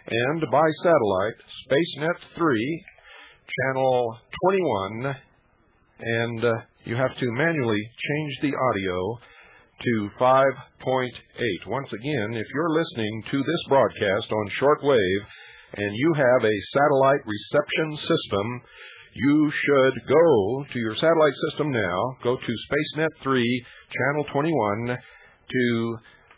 and by satellite, SpaceNet 3, channel 21, and you have to manually change the audio to 5.8. Once again, if you're listening to this broadcast on shortwave and you have a satellite reception system, you should go to your satellite system now, go to SpaceNet 3, channel 21, to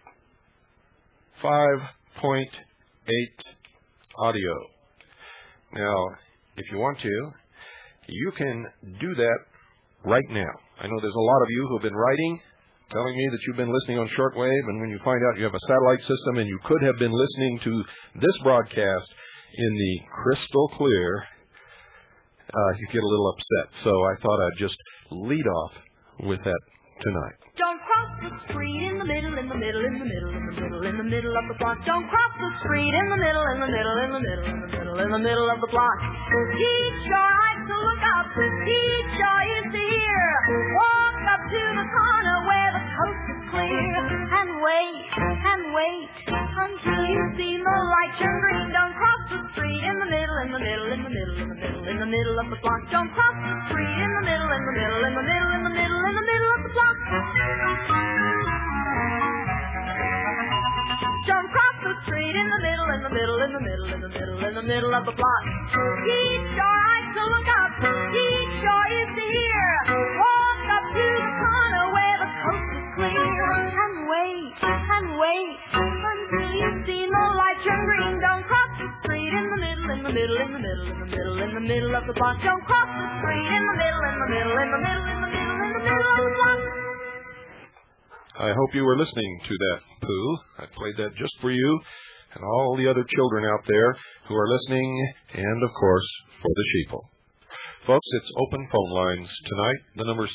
5.8 audio. Now, if you want to, you can do that right now. I know there's a lot of you who have been writing, telling me that you've been listening on shortwave, and when you find out you have a satellite system and you could have been listening to this broadcast in the crystal clear, you get a little upset. So I thought I'd just lead off with that tonight. Don't cross the street in the middle, in the middle, in the middle, in the middle, in the middle of the block. Don't cross the street in the middle, in the middle, in the middle, in the middle, in the middle of the block. Teach your eyes to look up, teach your ears to hear. Walk up to the corner where the coast is clear, and wait until you see the light turn green. Don't cross the street in the middle, in the middle, in the middle, in the middle, in the middle of the block. Don't cross the street in the middle, in the middle, in the middle, in the middle, in the middle of the block. Don't cross the street in the middle, in the middle, in the middle, in the middle, in the middle of the block. Teach your eyes to look up, teach your ears to hear. Walk up to the corner where the coast is clear, and wait until you see no light turn green. Don't cross the street in the middle, in the middle, in the middle, in the middle, in the middle of the block. Don't cross the street in the middle, in the middle, in the middle, in the middle, in the middle of the block. I hope you were listening to that, Pooh. I played that just for you and all the other children out there who are listening, and, of course, for the sheeple. Folks, it's open phone lines tonight. The number is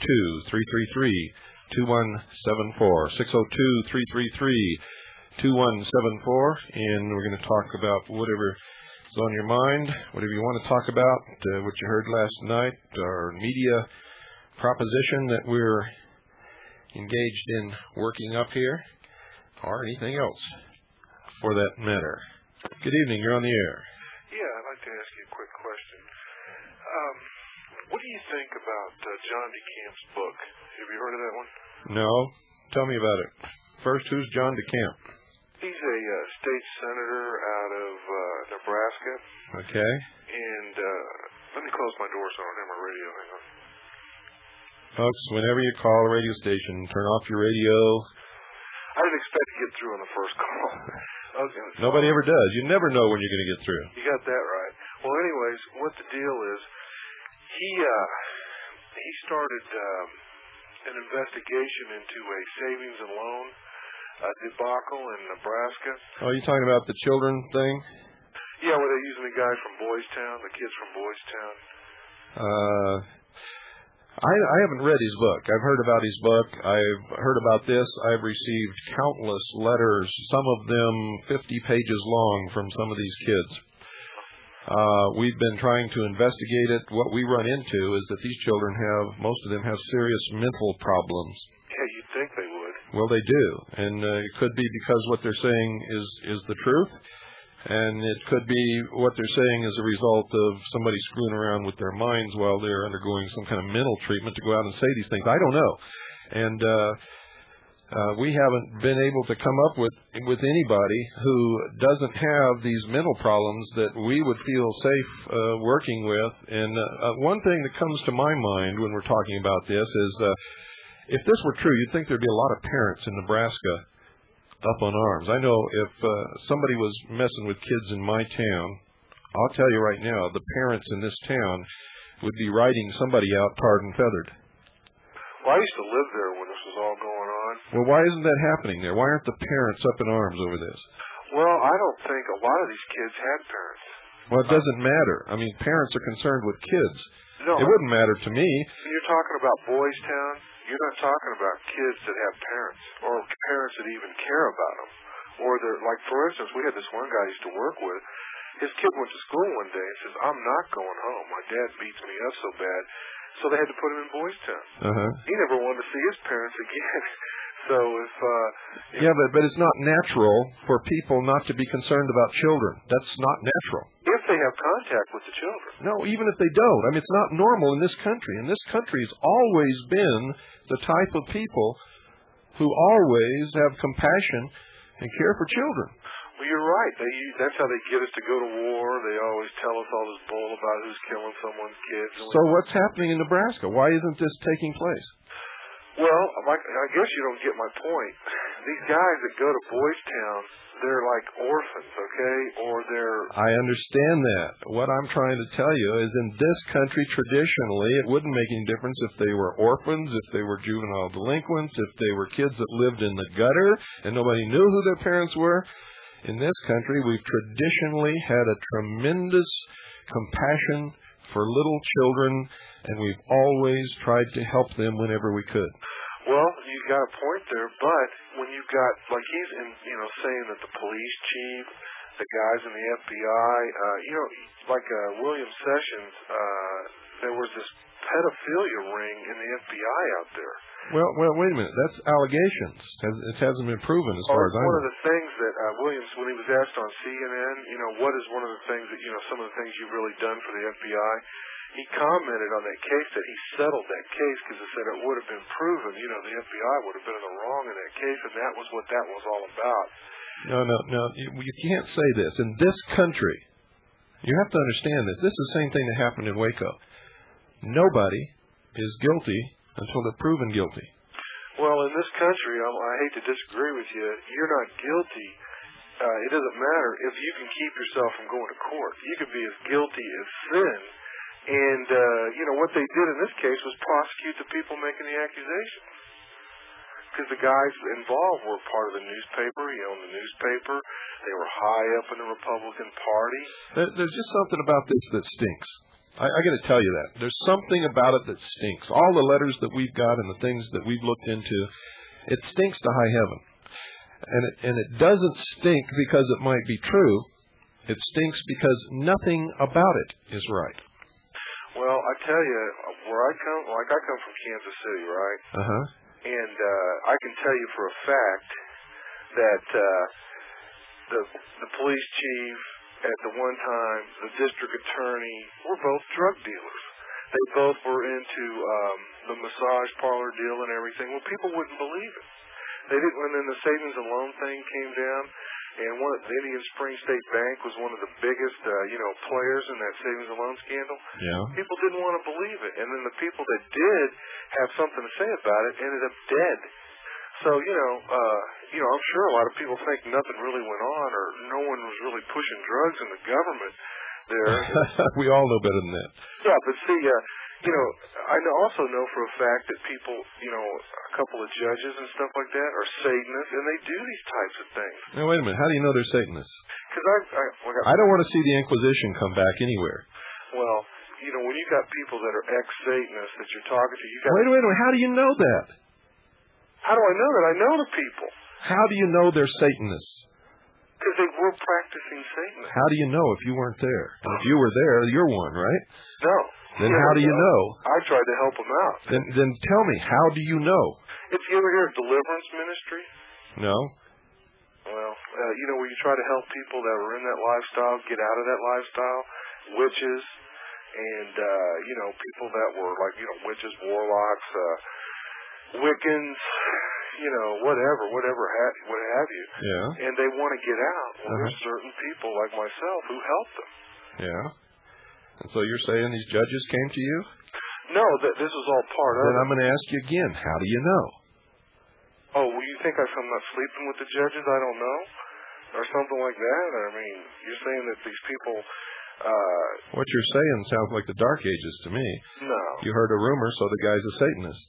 602-333-2174, 602-333-2174, and we're going to talk about whatever is on your mind, whatever you want to talk about, what you heard last night, our media proposition that we're engaged in working up here, or anything else for that matter. Good evening, you're on the air. Yeah, I'd like to ask you a quick question. What do you think about John DeCamp's book? Have you heard of that one? No. Tell me about it. First, who's John DeCamp? He's a state senator out of Nebraska. Okay. And let me close my door so I don't have my radio. Hang on. Folks, whenever you call a radio station, turn off your radio. I didn't expect to get through on the first call. Nobody ever does. You never know when you're going to get through. You got that right. Well, anyways, what the deal is, he started an investigation into a savings and loan debacle in Nebraska. Oh, you talking about the children thing? Yeah, where they're using the guy from Boys Town, the kids from Boys Town. I haven't read his book. I've heard about his book. I've heard about this. I've received countless letters, some of them 50 pages long, from some of these kids. We've been trying to investigate it. What we run into is that these children most of them have serious mental problems. Yeah, you'd think they would. Well, they do. And it could be because what they're saying is the truth. And it could be what they're saying as a result of somebody screwing around with their minds while they're undergoing some kind of mental treatment to go out and say these things. I don't know. And we haven't been able to come up with anybody who doesn't have these mental problems that we would feel safe working with. And one thing that comes to my mind when we're talking about this is if this were true, you'd think there'd be a lot of parents in Nebraska up on arms. I know if somebody was messing with kids in my town, I'll tell you right now, the parents in this town would be writing somebody out tarred and feathered. Well, I used to live there when this was all going on. Well, why isn't that happening there? Why aren't the parents up in arms over this? Well, I don't think a lot of these kids had parents. Well, it doesn't matter. I mean, parents are concerned with kids. No, it wouldn't matter to me. You're talking about Boys Town. You're not talking about kids that have parents or parents that even care about them. Or they're like, for instance, we had this one guy I used to work with. His kid went to school one day and says, "I'm not going home. My dad beats me up so bad." So they had to put him in Boys Town. Uh-huh. He never wanted to see his parents again. So if yeah, but it's not natural for people not to be concerned about children. That's not natural. If they have contact with the children. No, even if they don't. I mean, it's not normal in this country. And this country has always been the type of people who always have compassion and care for children. Well, you're right. That's how they get us to go to war. They always tell us all this bull about who's killing someone's kids. So what's happening in Nebraska? Why isn't this taking place? Well, I guess you don't get my point. These guys that go to Boys Town, they're like orphans, okay? Or they're... I understand that. What I'm trying to tell you is in this country, traditionally, it wouldn't make any difference if they were orphans, if they were juvenile delinquents, if they were kids that lived in the gutter and nobody knew who their parents were. In this country, we've traditionally had a tremendous compassion for little children, and we've always tried to help them whenever we could. Well, you got a point there, but when you got, like he's saying that the police chief, the guys in the FBI, William Sessions, there was this pedophilia ring in the FBI out there. Well, wait a minute. That's allegations. It hasn't been proven as far as I know. One of the things that Williams, when he was asked on CNN, what is one of the things that, some of the things you've really done for the FBI, he commented on that case that he settled that case because he said it would have been proven, the FBI would have been in the wrong in that case, and that was what that was all about. No. You can't say this. In this country, you have to understand this. This is the same thing that happened in Waco. Nobody is guilty until they're proven guilty. Well, in this country, I hate to disagree with you, you're not guilty. It doesn't matter if you can keep yourself from going to court. You could be as guilty as sin. And, what they did in this case was prosecute the people making the accusations. Because the guys involved were part of the newspaper. He owned the newspaper. They were high up in the Republican Party. There's just something about this that stinks. I got to tell you that. There's something about it that stinks. All the letters that we've got and the things that we've looked into, it stinks to high heaven. And it doesn't stink because it might be true. It stinks because nothing about it is right. Well, I tell you, where I come from Kansas City, right? Uh-huh. And I can tell you for a fact that the police chief, at the one time, the district attorney, were both drug dealers. They both were into the massage parlor deal and everything. Well, people wouldn't believe it. They didn't. And then the savings and loan thing came down, and the Indian Spring State Bank was one of the biggest, players in that savings and loan scandal. Yeah. People didn't want to believe it, and then the people that did have something to say about it ended up dead. So, I'm sure a lot of people think nothing really went on, or no one was really pushing drugs in the government there. We all know better than that. Yeah, but see, I also know for a fact that people, a couple of judges and stuff like that are Satanists, and they do these types of things. Now, wait a minute. How do you know they're Satanists? Because I don't want to see the Inquisition come back anywhere. Well, when you got people that are ex-Satanists that you're talking to, you got... Wait a minute. How do you know that? How do I know that? I know the people. How do you know they're Satanists? Because they were practicing Satanism. How do you know if you weren't there? And if you were there, you're one, right? No. Then how do you know? I tried to help them out. Then tell me, how do you know? If you ever hear of deliverance ministry? No. Well, where you try to help people that were in that lifestyle get out of that lifestyle, witches, and, people that were like, witches, warlocks, Wiccans, whatever, what have you. Yeah. And they want to get out. Well, there's certain people like myself who help them. Yeah. And so you're saying these judges came to you? No, this is all part of it. Then I'm going to ask you again, how do you know? Oh, well, you think I'm not sleeping with the judges? I don't know? Or something like that? I mean, you're saying that these people... What you're saying sounds like the Dark Ages to me. No. You heard a rumor, so the guy's a Satanist.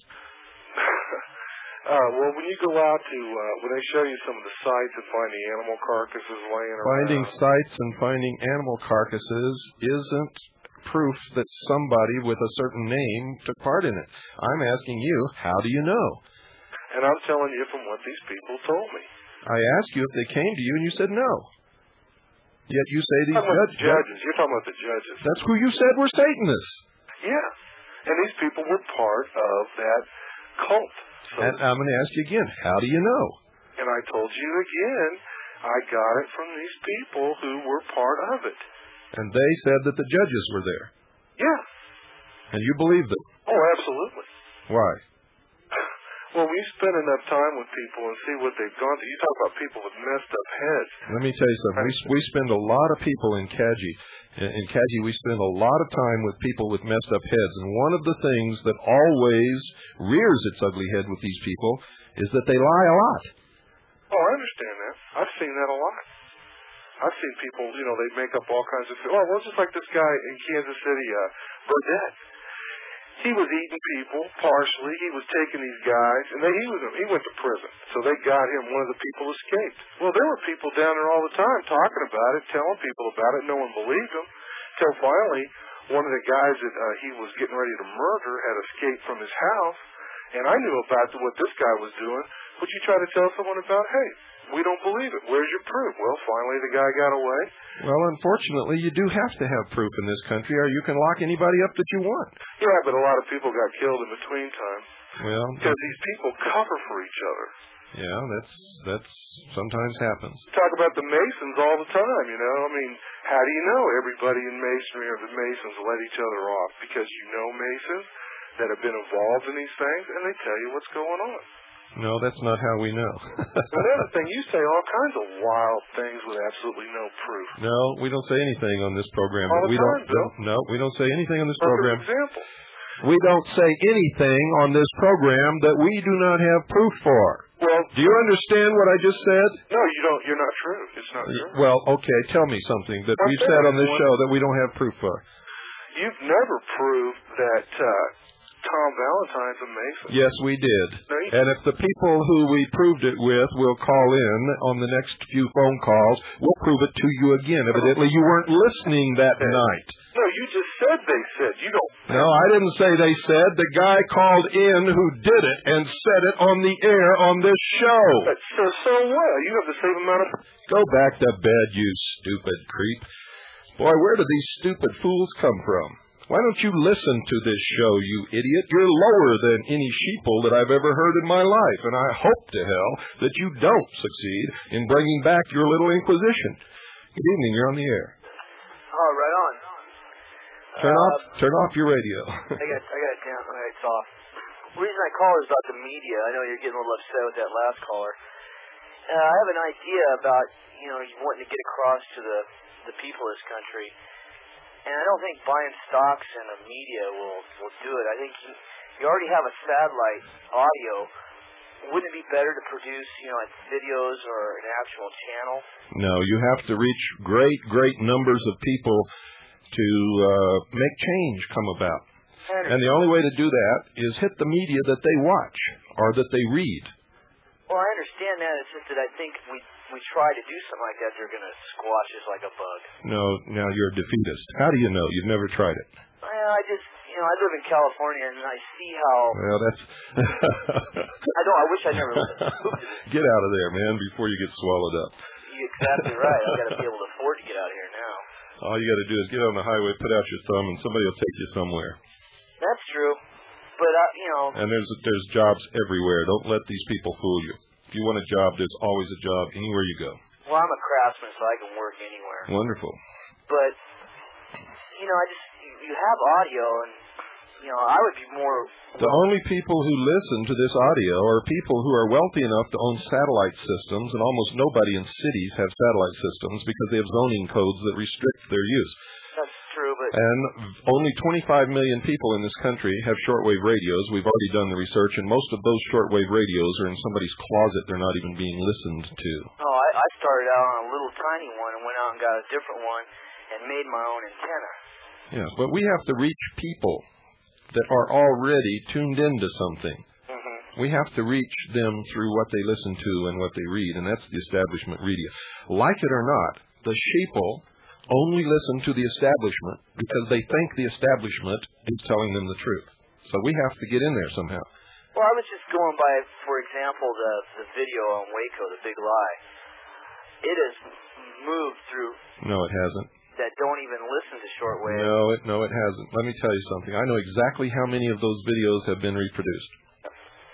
Well, when you go out to, when they show you some of the sites and find the animal carcasses laying around... Finding sites and finding animal carcasses isn't proof that somebody with a certain name took part in it. I'm asking you, how do you know? And I'm telling you from what these people told me. I asked you if they came to you, and you said no. Yet you say these judges. You're talking about the judges. That's who you said were Satanists. Yeah. And these people were part of that cult. So, and I'm going to ask you again, how do you know? And I told you again, I got it from these people who were part of it. And they said that the judges were there. Yeah. And you believe them? Oh, absolutely. Why? Well, we spend enough time with people and see what they've gone through. You talk about people with messed up heads. Let me tell you something. We spend a lot of people in Kaji. In Kaji, we spend a lot of time with people with messed up heads. And one of the things that always rears its ugly head with these people is that they lie a lot. Oh, I understand that. I've seen that a lot. I've seen people, they make up all kinds of... Oh, well, it's just like this guy in Kansas City, Burdett. He was eating people, partially. He was taking these guys, and he went to prison. So they got him. One of the people escaped. Well, there were people down there all the time talking about it, telling people about it. No one believed him. Till finally, one of the guys that he was getting ready to murder had escaped from his house, and I knew about what this guy was doing. Would you try to tell someone about, hey, we don't believe it. Where's your proof? Well, finally the guy got away. Well, unfortunately, you do have to have proof in this country, or you can lock anybody up that you want. Yeah, but a lot of people got killed in between time. Well, because these people cover for each other. Yeah, that's sometimes happens. We talk about the Masons all the time, I mean, how do you know everybody in Masonry or the Masons let each other off? Because you know Masons that have been involved in these things, and they tell you what's going on. No, that's not how we know. Another thing, you say all kinds of wild things with absolutely no proof. No, we don't say anything on this program. All the time, Bill. No, we don't say anything on this program. For example. We don't say anything on this program that we do not have proof for. Well, do you understand what I just said? No, you don't. You're not true. It's not true. Well, okay, tell me something that we've said on this show that we don't have proof for. You've never proved that Tom Valentine's a Mason. Yes, we did. And if the people who we proved it with will call in on the next few phone calls, we'll prove it to you again. Evidently, you weren't listening that night. No, you just said they said. You don't. No, I didn't say they said. The guy called in who did it and said it on the air on this show. So what? You have the same amount of... Go back to bed, you stupid creep. Boy, where do these stupid fools come from? Why don't you listen to this show, you idiot? You're lower than any sheeple that I've ever heard in my life, and I hope to hell that you don't succeed in bringing back your little Inquisition. Good evening, you're on the air. Oh, right on. Turn off your radio. I got it down. All right, it's off. The reason I call is about the media. I know you're getting a little upset with that last caller. I have an idea about, you wanting to get across to the people of this country. And I don't think buying stocks in the media will do it. I think you already have a satellite audio. Wouldn't it be better to produce, like videos or an actual channel? No, you have to reach great numbers of people to make change come about. And the only way to do that is hit the media that they watch or that they read. Well, I understand that. It's just that I think if we try to do something like that, they're going to squash us like a bug. No, now you're a defeatist. How do you know? You've never tried it. Well, I just, I live in California, and I see how... Well, that's... I wish I never lived. Get out of there, man, before you get swallowed up. You're exactly right. I've got to be able to afford to get out of here now. All you got to do is get on the highway, put out your thumb, and somebody will take you somewhere. That's true. But, And there's jobs everywhere. Don't let these people fool you. If you want a job, there's always a job anywhere you go. Well, I'm a craftsman, so I can work anywhere. Wonderful. But, you have audio, and, I would be more... The only people who listen to this audio are people who are wealthy enough to own satellite systems, and almost nobody in cities have satellite systems because they have zoning codes that restrict their use. That's true, but... And only 25 million people in this country have shortwave radios. We've already done the research, and most of those shortwave radios are in somebody's closet. They're not even being listened to. Oh, I started out on a little tiny one and went out and got a different one and made my own antenna. Yeah, but we have to reach people that are already tuned into something. Mm-hmm. We have to reach them through what they listen to and what they read, and that's the establishment media. Like it or not, the sheeple only listen to the establishment because they think the establishment is telling them the truth. So we have to get in there somehow. Well, I was just going by, for example, the video on Waco, The Big Lie. It has moved through... No, it hasn't. That don't even listen to shortwave. No, it hasn't. Let me tell you something. I know exactly how many of those videos have been reproduced.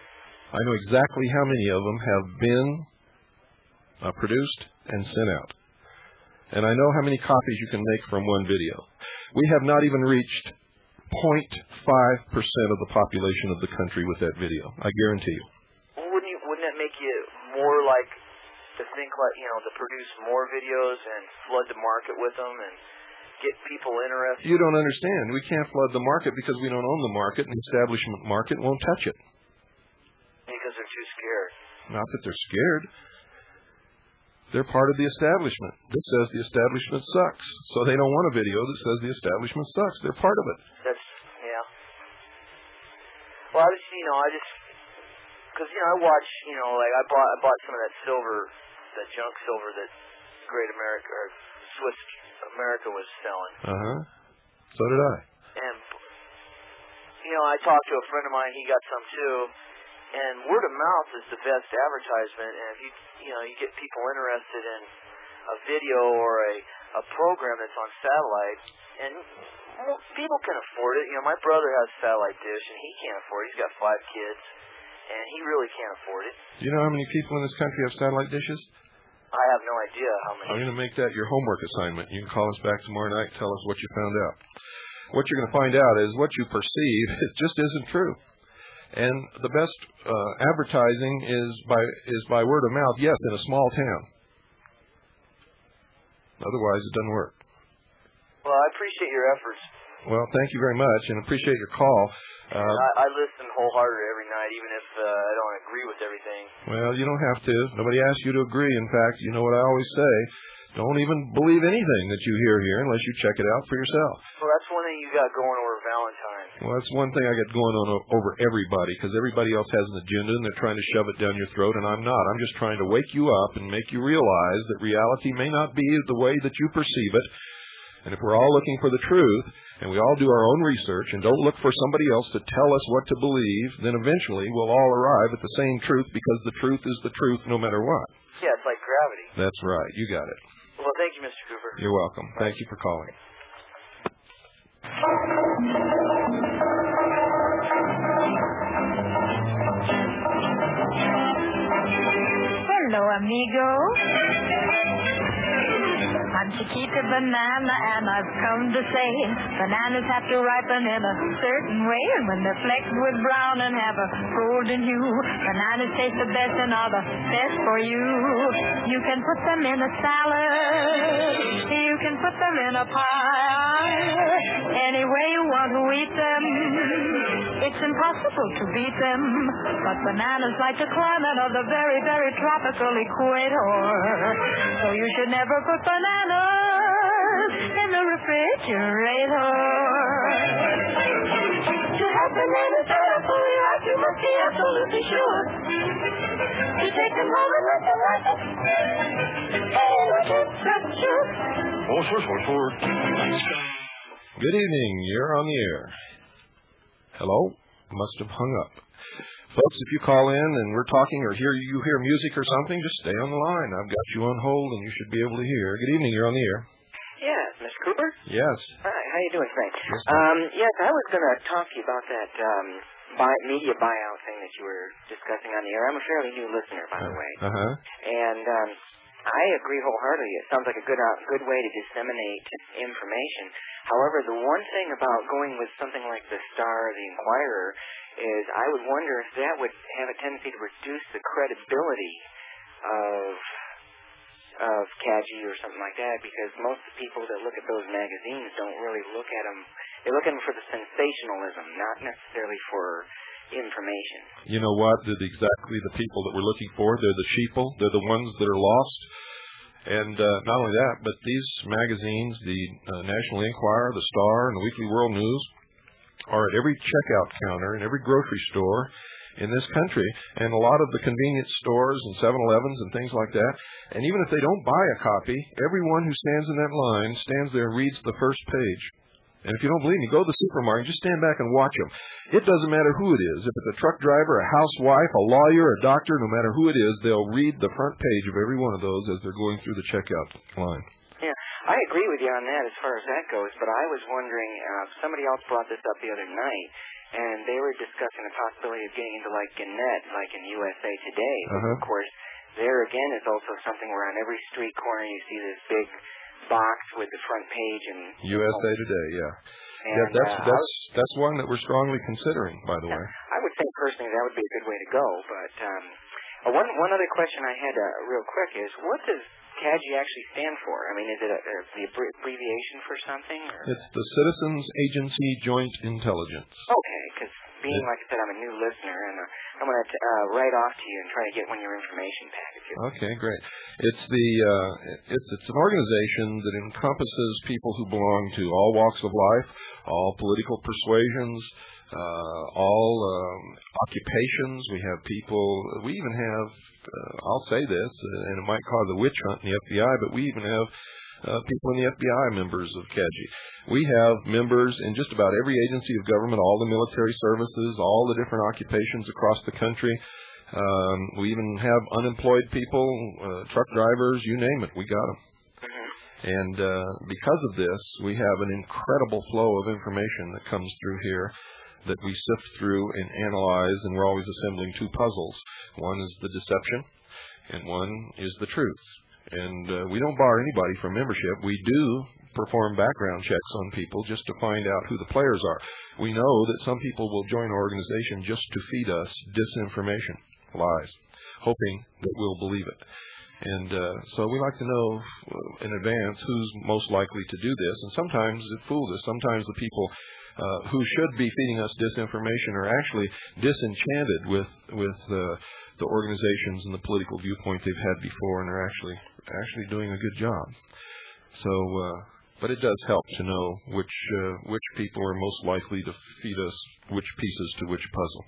I know exactly how many of them have been produced and sent out. And I know how many copies you can make from one video. We have not even reached 0.5% of the population of the country with that video. I guarantee you. Well, wouldn't that make you more like to think like, to produce more videos and flood the market with them and get people interested? You don't understand. We can't flood the market because we don't own the market, and the establishment market won't touch it. Because they're too scared. Not that they're scared. They're part of the establishment. This says the establishment sucks. So they don't want a video that says the establishment sucks. They're part of it. Yeah. Well, because, I watch, like I bought some of that silver, that junk silver that Great America, or Swiss America was selling. So did I. And, I talked to a friend of mine, he got some too. And word of mouth is the best advertisement. And if you get people interested in a video or a program that's on satellite, and people can afford it. My brother has satellite dish, and he can't afford it. He's got 5 kids, and he really can't afford it. Do you know how many people in this country have satellite dishes? I have no idea how many. I'm going to make that your homework assignment. You can call us back tomorrow night and tell us what you found out. What you're going to find out is what you perceive, it just isn't true. And the best advertising is by word of mouth, yes, in a small town. Otherwise, it doesn't work. Well, I appreciate your efforts. Well, thank you very much, and appreciate your call. I listen wholeheartedly every night, even if I don't agree with everything. Well, you don't have to. Nobody asks you to agree. In fact, you know what I always say. Don't even believe anything that you hear here unless you check it out for yourself. Well, that's one thing you got going over Valentine's. Well, that's one thing I got going on over everybody, because everybody else has an agenda and they're trying to shove it down your throat, and I'm not. I'm just trying to wake you up and make you realize that reality may not be the way that you perceive it. And if we're all looking for the truth, and we all do our own research and don't look for somebody else to tell us what to believe, then eventually we'll all arrive at the same truth, because the truth is the truth no matter what. Yeah, it's like gravity. That's right. You got it. Well, thank you, Mr. Cooper. You're welcome. Thank you for calling. Hello, amigo. I'm Chiquita Banana, and I've come to say bananas have to ripen in a certain way, and when they're flecked with brown and have a golden hue, bananas taste the best and are the best for you. You can put them in a salad, you can put them in a pie, any way you want to eat them. It's impossible to beat them, but bananas like to climb out of the very, very tropical equator. So you should never put bananas in the refrigerator. To have bananas better for your life, you must be absolutely sure to take them home and let them ripen in a temperature. Good evening. You're on the air. Hello? Must have hung up. Folks, if you call in and we're talking or you hear music or something, just stay on the line. I've got you on hold and you should be able to hear. Good evening. You're on the air. Yes, Mr. Cooper? Yes. Hi, how you doing, Frank? Yes, I was going to talk to you about that media buyout thing that you were discussing on the air. I'm a fairly new listener, by the way. And I agree wholeheartedly. It sounds like a good way to disseminate information. However, the one thing about going with something like the Star or the Inquirer is I would wonder if that would have a tendency to reduce the credibility of CAGI or something like that, because most of the people that look at those magazines don't really look at them. They look at them for the sensationalism, not necessarily for information. You know what? They're exactly the people that we're looking for. They're the sheeple. They're the ones that are lost. And not only that, but these magazines, the National Enquirer, the Star, and the Weekly World News, are at every checkout counter in every grocery store in this country, and a lot of the convenience stores and 7-Elevens and things like that. And even if they don't buy a copy, everyone who stands in that line stands there and reads the first page. And if you don't believe me, go to the supermarket, just stand back and watch them. It doesn't matter who it is. If it's a truck driver, a housewife, a lawyer, a doctor, no matter who it is, they'll read the front page of every one of those as they're going through the checkout line. Yeah, I agree with you on that as far as that goes, but I was wondering, somebody else brought this up the other night, and they were discussing the possibility of getting into like Gannett, like in USA Today. Of course, there again is also something where on every street corner you see this big box with the front page and USA Today, yeah. And, that's one that we're strongly considering, by the way. I would think personally that would be a good way to go. But one other question I had real quick is, what does CAGI actually stand for? I mean, is it the abbreviation for something? Or? It's the Citizens Agency Joint Intelligence. Okay, because being, like I said, I'm a new listener, and I'm going to write off to you and try to get one of your information packages. Okay, great. It's it's an organization that encompasses people who belong to all walks of life, all political persuasions, all occupations. We have people. We even have. I'll say this, and it might cause a witch hunt in the FBI, but we even have people in the FBI members of CAGI. We have members in just about every agency of government, all the military services, all the different occupations across the country. We even have unemployed people, truck drivers, you name it, we got them. And because of this, we have an incredible flow of information that comes through here that we sift through and analyze, and we're always assembling two puzzles. One is the deception, and one is the truth. And we don't bar anybody from membership. We do perform background checks on people just to find out who the players are. We know that some people will join our organization just to feed us disinformation, lies, hoping that we'll believe it. And so we like to know in advance who's most likely to do this. And sometimes it fools us. Sometimes the people who should be feeding us disinformation are actually disenchanted with the organizations and the political viewpoint they've had before, and are actually doing a good job. So, but it does help to know which people are most likely to feed us which pieces to which puzzle.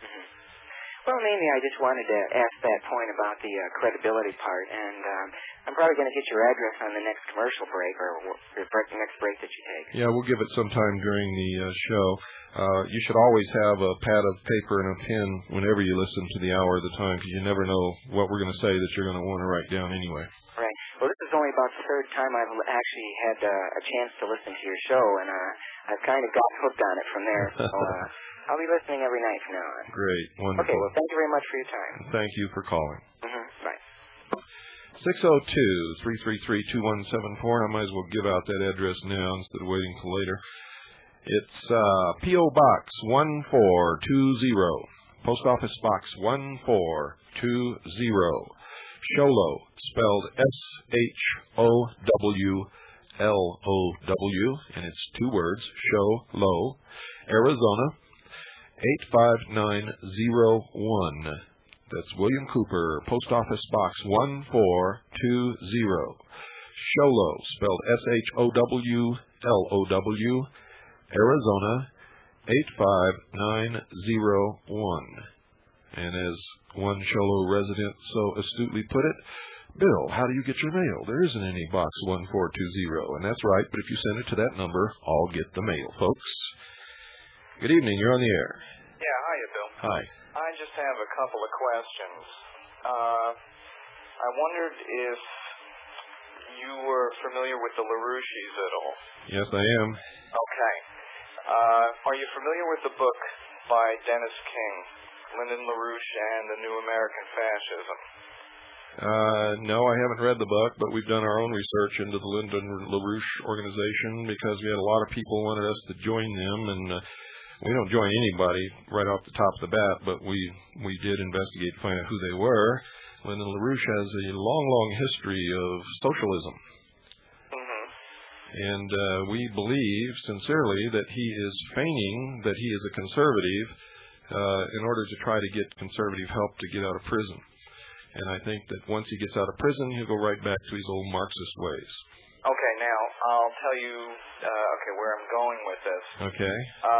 Well, mainly I just wanted to ask that point about the credibility part, and I'm probably going to get your address on the next commercial break, or the next break that you take. Yeah, we'll give it some time during the show. You should always have a pad of paper and a pen whenever you listen to the hour of the time, because you never know what we're going to say that you're going to want to write down anyway. Right. Well, this is only about the third time I've actually had a chance to listen to your show, and I've kind of got hooked on it from there. So I'll be listening every night from now on. Great. Wonderful. Okay, well, thank you very much for your time. Thank you for calling. Bye. 602-333-2174. I might as well give out that address now instead of waiting till later. It's P.O. Box 1420. Post Office Box 1420. Sholo, spelled S-H-O-W-L-O-W, and it's two words, Sholo, Arizona, 85901. That's William Cooper, Post Office Box 1420. Sholo, spelled S-H-O-W-L-O-W, Arizona, 85901. And as one Sholo resident so astutely put it, Bill, how do you get your mail? There isn't any Box 1420. And that's right, but if you send it to that number, I'll get the mail, folks. Good evening, you're on the air. Yeah, hiya, Bill. Hi. I just have a couple of questions. I wondered if you were familiar with the LaRouches at all. Yes, I am. Okay. Are you familiar with the book by Dennis King, Lyndon LaRouche and the New American Fascism? No, I haven't read the book, but we've done our own research into the Lyndon LaRouche organization because we had a lot of people wanted us to join them, and we don't join anybody right off the top of the bat, but we did investigate to find out who they were. Lyndon LaRouche has a long history of socialism. And we believe sincerely that he is feigning that he is a conservative in order to try to get conservative help to get out of prison. And I think that once he gets out of prison, he'll go right back to his old Marxist ways. Okay, now I'll tell you where I'm going with this. Okay.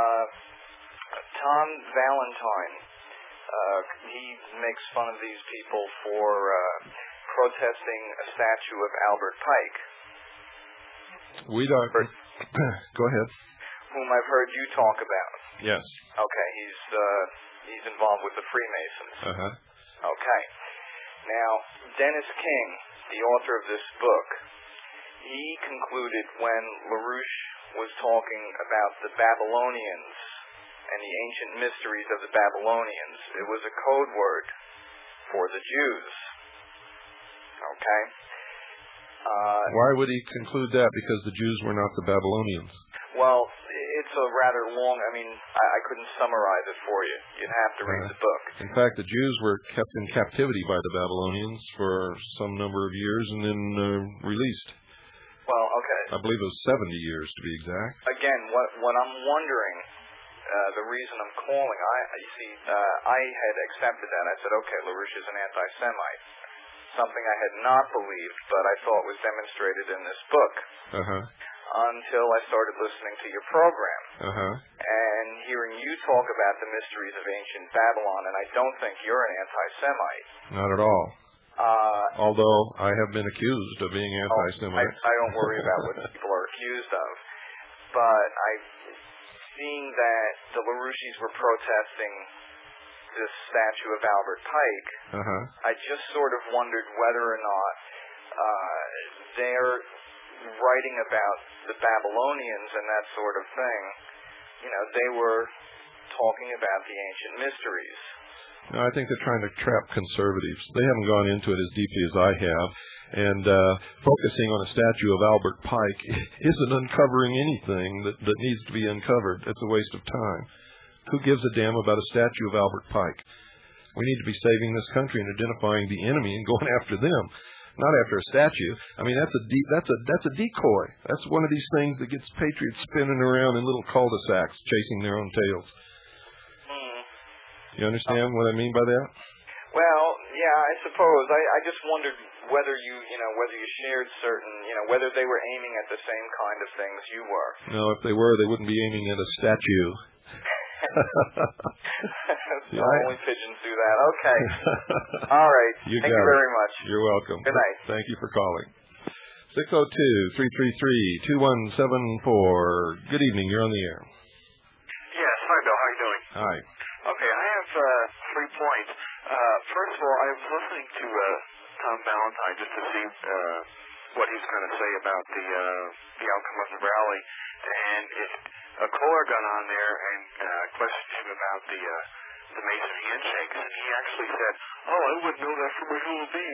Tom Valentine, he makes fun of these people for protesting a statue of Albert Pike. We don't. Go ahead. Whom I've heard you talk about. Yes. Okay, he's involved with the Freemasons. Okay. Now, Dennis King, the author of this book, he concluded when LaRouche was talking about the Babylonians and the ancient mysteries of the Babylonians. It was a code word for the Jews. Okay? Why would he conclude that? Because the Jews were not the Babylonians. Well, it's a rather long, I couldn't summarize it for you. You'd have to read the book. In fact, the Jews were kept in captivity by the Babylonians for some number of years and then released. Well, okay. I believe it was 70 years to be exact. Again, what I'm wondering, the reason I'm calling, I had accepted that. I said, okay, LaRouche is an anti-Semite. Something I had not believed, but I thought was demonstrated in this book. Until I started listening to your program. And hearing you talk about the mysteries of ancient Babylon, and I don't think you're an anti-Semite. Not at all. Although I have been accused of being anti-Semite. I don't worry about what people are accused of. But seeing that the LaRouches were protesting this statue of Albert Pike, I just sort of wondered whether or not they're writing about the Babylonians and that sort of thing. They were talking about the ancient mysteries. No, I think they're trying to trap conservatives. They haven't gone into it as deeply as I have. And focusing on a statue of Albert Pike isn't uncovering anything that needs to be uncovered. It's a waste of time. Who gives a damn about a statue of Albert Pike? We need to be saving this country and identifying the enemy and going after them, not after a statue. That's a decoy. That's one of these things that gets patriots spinning around in little cul-de-sacs, chasing their own tails. You understand what I mean by that? Well, yeah, I suppose. I just wondered whether you shared certain, whether they were aiming at the same kind of things you were. No, if they were, they wouldn't be aiming at a statue. Only pigeons do that. Okay. All right. Thank you very much. You're welcome. Good night. Thank you for calling. 602-333-2174. Good evening. You're on the air. Yes. Hi, Bill. How are you doing? Hi. Okay. I have 3 points. First of all, I was listening to Tom Valentine just to see what he's going to say about the outcome of the rally, and a caller got on there and questioned him about the Mason handshakes, and he actually said, "Oh, I wouldn't know that from a human being."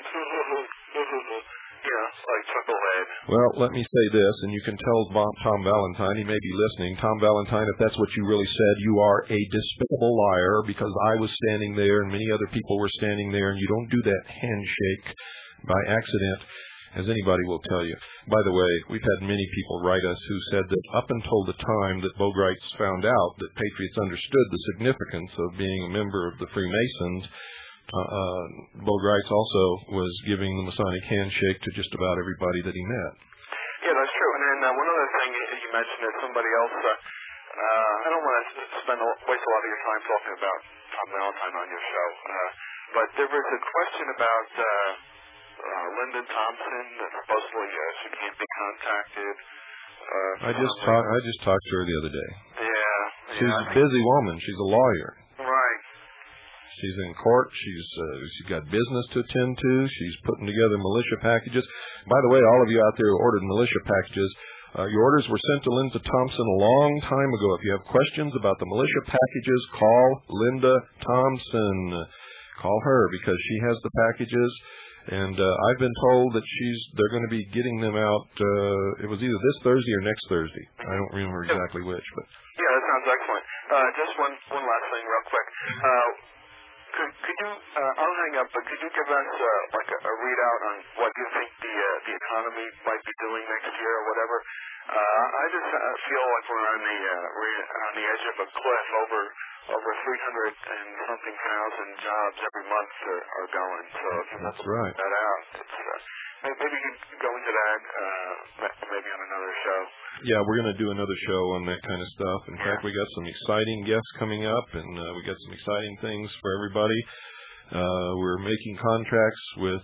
Like chucklehead. Well, let me say this, and you can tell Tom Valentine, he may be listening. Tom Valentine, if that's what you really said, you are a despicable liar, because I was standing there and many other people were standing there, and you don't do that handshake by accident, as anybody will tell you. By the way, we've had many people write us who said that up until the time that Bogarts found out that patriots understood the significance of being a member of the Freemasons, Bogarts also was giving the Masonic handshake to just about everybody that he met. Yeah, that's true. And then one other thing you mentioned is somebody else. I don't want to waste a lot of your time talking about Tom Valentine on your show, but there was a question about Lyndon Thompson that supposedly she can't be contacted. I just talked to her the other day. Yeah. She's a busy woman. She's a lawyer. Right. She's in court. She's got business to attend to. She's putting together militia packages. By the way, all of you out there who ordered militia packages, your orders were sent to Linda Thompson a long time ago. If you have questions about the militia packages, call Linda Thompson. Call her because she has the packages. And I've been told that they're going to be getting them out. It was either this Thursday or next Thursday. I don't remember exactly which, but yeah, that sounds excellent. Just one last thing, real quick. Could you? I'll hang up. But could you give us like a readout on what you think the economy might be doing next year or whatever? I just feel like we're on the edge of a cliff. Over 300 and something thousand jobs every month are going. So if you that's right. That out, maybe you could go into that maybe on another show. Yeah, we're going to do another show on that kind of stuff. In fact, we got some exciting guests coming up, and we got some exciting things for everybody. We're making contracts with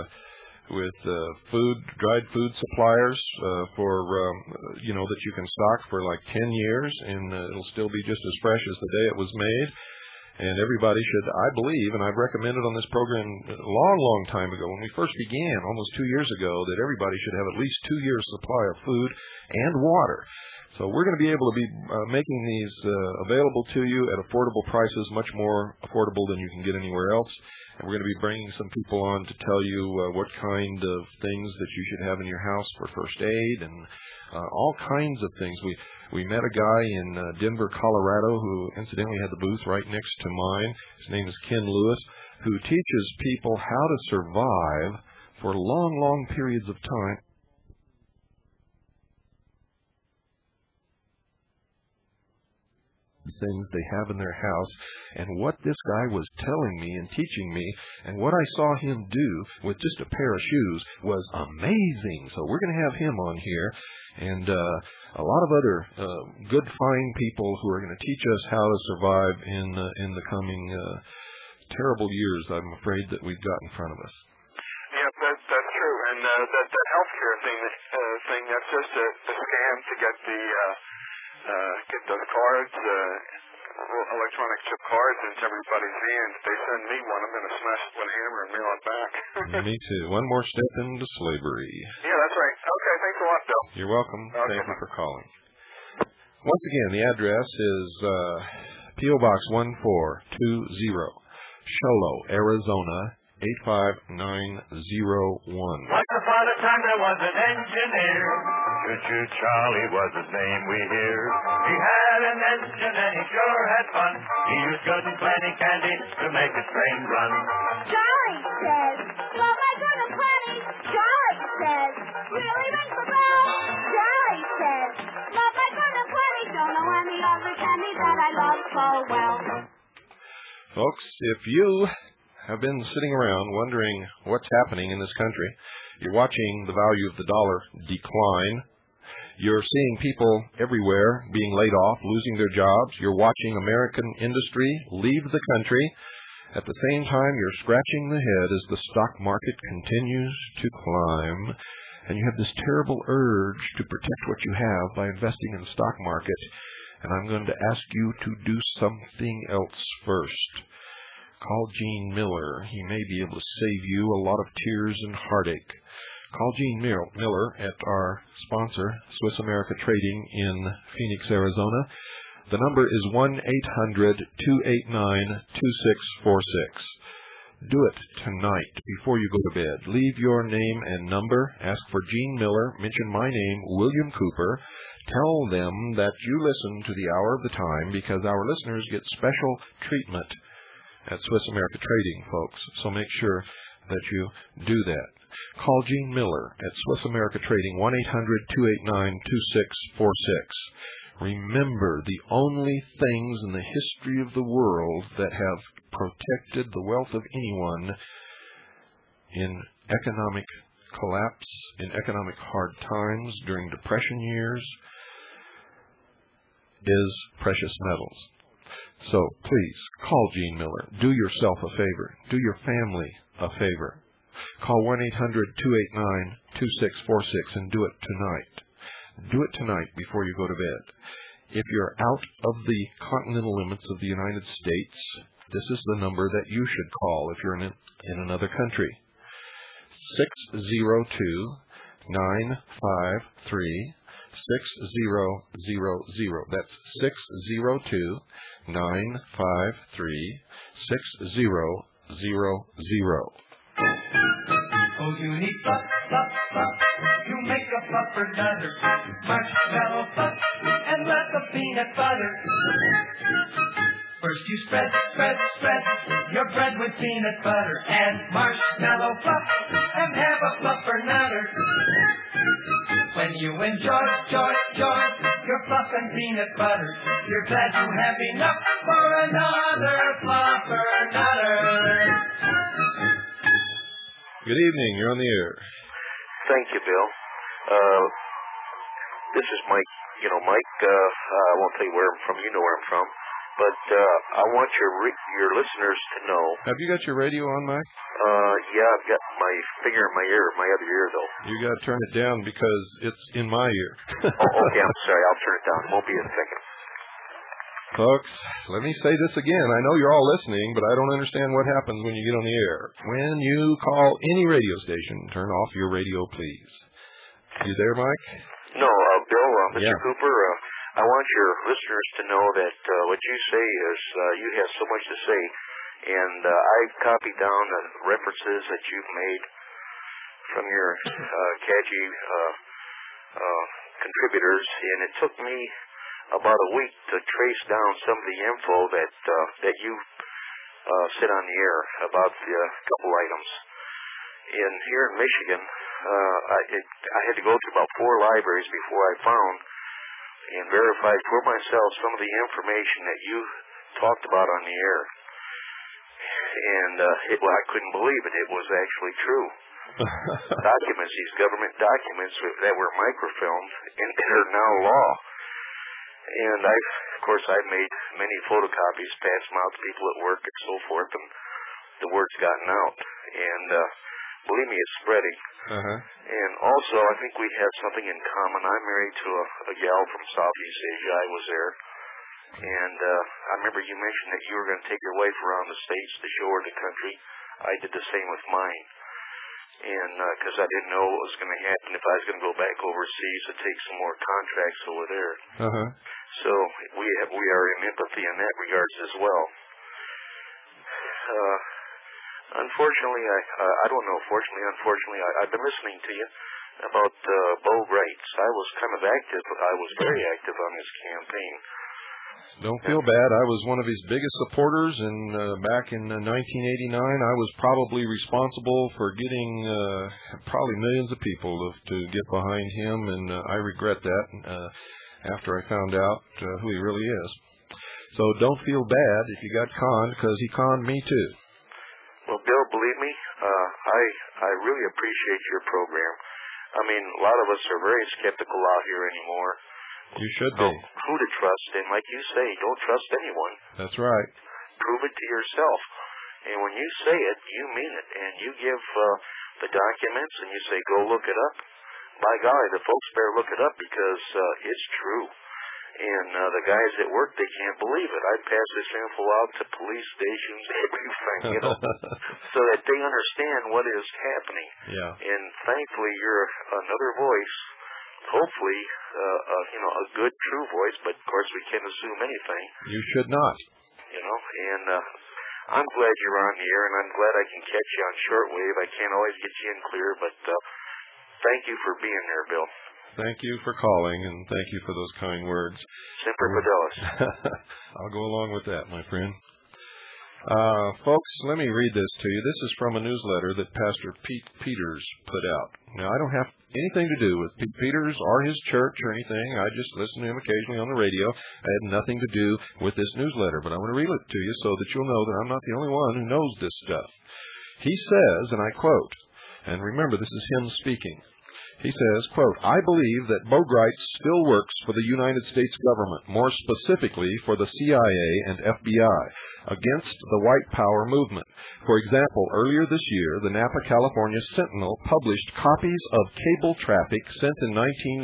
dried food suppliers for that you can stock for like 10 years, and it'll still be just as fresh as the day it was made. And everybody should, I believe, and I've recommended on this program a long time ago, when we first began, almost 2 years ago, that everybody should have at least 2 years' supply of food and water. So we're going to be able to be making these available to you at affordable prices, much more affordable than you can get anywhere else. And we're going to be bringing some people on to tell you what kind of things that you should have in your house for first aid and all kinds of things. We met a guy in Denver, Colorado, who incidentally had the booth right next to mine. His name is Ken Lewis, who teaches people how to survive for long, long periods of time. Things they have in their house, and what this guy was telling me and teaching me and what I saw him do with just a pair of shoes was amazing. So we're going to have him on here, and a lot of other good fine people who are going to teach us how to survive in the coming terrible years, I'm afraid, that we've got in front of us. Yeah, that's true. And that healthcare thing, that's just a scam to get those cards, electronic chip cards into everybody's hands. They send me one, I'm going to smash it with a hammer and mail it back. Me too. One more step into slavery. Yeah, that's right. Okay, thanks a lot, Bill. You're welcome. Okay. Thank you for calling. Once again, the address is P.O. Box 1420, Sholo, Arizona, 85901. Once upon a time there was an engineer. Choo-choo Charlie was his name we hear. He had an engine and he sure had fun. He used good and plenty candy to make his train run. Charlie says, well, my good and plenty. Charlie says, really ring the bell. Charlie says, well, my good and plenty. Don't know any other candy that I love so well. Folks, if you have been sitting around wondering what's happening in this country, you're watching the value of the dollar decline. You're seeing people everywhere being laid off, losing their jobs. You're watching American industry leave the country. At the same time, you're scratching the head as the stock market continues to climb. And you have this terrible urge to protect what you have by investing in the stock market. And I'm going to ask you to do something else first. Call Gene Miller. He may be able to save you a lot of tears and heartache. Call Gene Miller at our sponsor, Swiss America Trading in Phoenix, Arizona. The number is 1-800-289-2646. Do it tonight before you go to bed. Leave your name and number. Ask for Gene Miller. Mention my name, William Cooper. Tell them that you listen to the Hour of the Time because our listeners get special treatment at Swiss America Trading, folks. So make sure that you do that. Call Gene Miller at Swiss America Trading, 1-800-289-2646. Remember, the only things in the history of the world that have protected the wealth of anyone in economic collapse, in economic hard times, during depression years, is precious metals. So please, call Gene Miller. Do yourself a favor. Do your family a favor. Call 1-800-289-2646 and do it tonight. Do it tonight before you go to bed. If you're out of the continental limits of the United States, this is the number that you should call if you're in another country. 602-953-6000. That's 602-953-6000. Oh, you need fluff, fluff, fluff. You make a fluffer nutter. Marshmallow fluff and lots of peanut butter. First you spread, spread, spread your bread with peanut butter and marshmallow fluff and have a fluffer nutter. When you enjoy, joy, joy your fluff and peanut butter, you're glad you have enough for another fluffer nutter. Good evening. You're on the air. Thank you, Bill. This is Mike. Mike, I won't tell you where I'm from. You know where I'm from. But I want your listeners to know. Have you got your radio on, Mike? Yeah, I've got my finger in my ear, my other ear, though. You got to turn it down because it's in my ear. Oh, okay, I'm sorry. I'll turn it down. It won't be a second. Folks, let me say this again. I know you're all listening, but I don't understand what happens when you get on the air. When you call any radio station, turn off your radio, please. You there, Mike? No, Bill, Mr. Cooper, I want your listeners to know that what you say is you have so much to say, and I've copied down the references that you've made from your CAGI contributors, and it took me about a week to trace down some of the info that you said on the air about the couple items. Here in Michigan, I had to go through about 4 libraries before I found and verified for myself some of the information that you talked about on the air. And I couldn't believe it. It was actually true. Documents, these government documents that were microfilmed and are now law. And I've made many photocopies, passed them out to people at work and so forth, and the word's gotten out. And believe me, it's spreading. And also, I think we have something in common. I'm married to a gal from Southeast Asia. I was there. And I remember you mentioned that you were going to take your wife around the States to show her the country. I did the same with mine. And because I didn't know what was going to happen if I was going to go back overseas to take some more contracts over there. So we are in empathy in that regards as well. Unfortunately, I don't know. Unfortunately, I've been listening to you about Bo Gritz. I was kind of active. I was very active on his campaign. Don't feel bad. I was one of his biggest supporters, and back in 1989, I was probably responsible for getting probably millions of people to get behind him, and I regret that after I found out who he really is. So don't feel bad if you got conned, because he conned me too. Well, Bill, believe me, I really appreciate your program. I mean, a lot of us are very skeptical out here anymore. You should be. Who to trust, and like you say, don't trust anyone. That's right. Prove it to yourself. And when you say it, you mean it. And you give the documents and you say, go look it up. By golly, the folks better look it up because it's true. And the guys at work, they can't believe it. I pass this info out to police stations, everything, so that they understand what is happening. Yeah. And thankfully, you're another voice. Hopefully, a good, true voice, but of course we can't assume anything. You should not. And I'm glad you're on the air, and I'm glad I can catch you on shortwave. I can't always get you in clear, but thank you for being there, Bill. Thank you for calling, and thank you for those kind words. Semper Fidelis. I'll go along with that, my friend. Folks, let me read this to you. This is from a newsletter that Pastor Pete Peters put out. Now, I don't have anything to do with Pete Peters or his church or anything. I just listen to him occasionally on the radio. I had nothing to do with this newsletter, but I want to read it to you so that you'll know that I'm not the only one who knows this stuff. He says, and I quote, and remember, this is him speaking. He says, quote, I believe that Bo Gritz still works for the United States government, more specifically for the CIA and FBI, against the white power movement. For example, earlier this year, the Napa, California Sentinel published copies of cable traffic sent in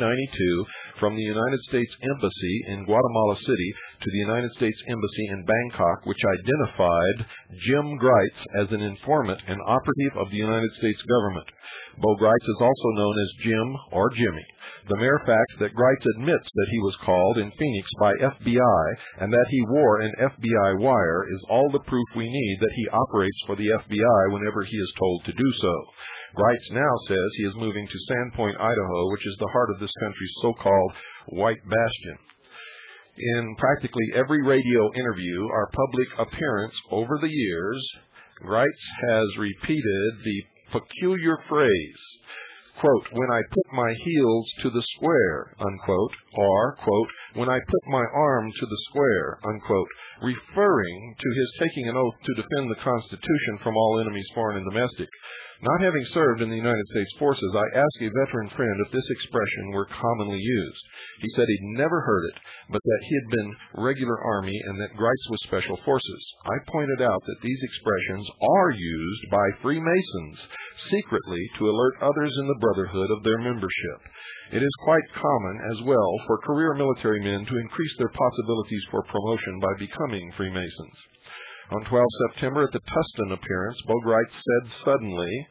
1992 from the United States Embassy in Guatemala City to the United States Embassy in Bangkok, which identified Jim Gritz as an informant and operative of the United States government. Bo Gritz is also known as Jim or Jimmy. The mere fact that Gritz admits that he was called in Phoenix by FBI and that he wore an FBI wire is all the proof we need that he operates for the FBI whenever he is told to do so. Gritz now says he is moving to Sandpoint, Idaho, which is the heart of this country's so-called White Bastion. In practically every radio interview or public appearance over the years, Gritz has repeated the peculiar phrase, quote, when I put my heels to the square, unquote, or, quote, when I put my arm to the square, unquote, referring to his taking an oath to defend the Constitution from all enemies, foreign and domestic. Not having served in the United States forces, I asked a veteran friend if this expression were commonly used. He said he'd never heard it, but that he had been regular Army and that Gritz was Special Forces. I pointed out that these expressions are used by Freemasons secretly to alert others in the brotherhood of their membership. It is quite common as well for career military men to increase their possibilities for promotion by becoming Freemasons. On 12 September, at the Tustin appearance, Bo Gritz said suddenly,